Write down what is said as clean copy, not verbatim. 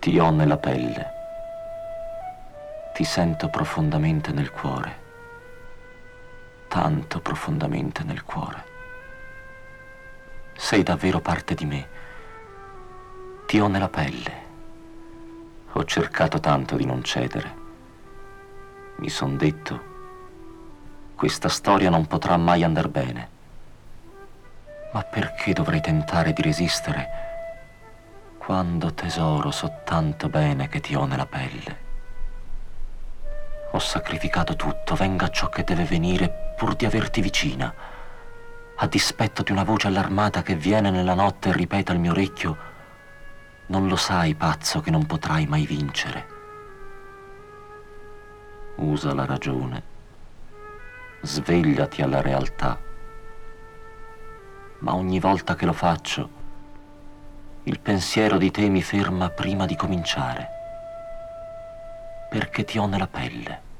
Ti ho nella pelle, ti sento profondamente nel cuore, tanto profondamente nel cuore. Sei davvero parte di me, ti ho nella pelle. Ho cercato tanto di non cedere. Mi son detto, questa storia non potrà mai andar bene. Ma perché dovrei tentare di resistere quando, tesoro, so tanto bene che ti ho nella pelle? Ho sacrificato tutto, venga ciò che deve venire, pur di averti vicina, a dispetto di una voce allarmata che viene nella notte e ripete al mio orecchio: non lo sai, pazzo, che non potrai mai vincere. Usa la ragione, svegliati alla realtà. Ma ogni volta che lo faccio, il pensiero di te mi ferma prima di cominciare, perché ti ho nella pelle.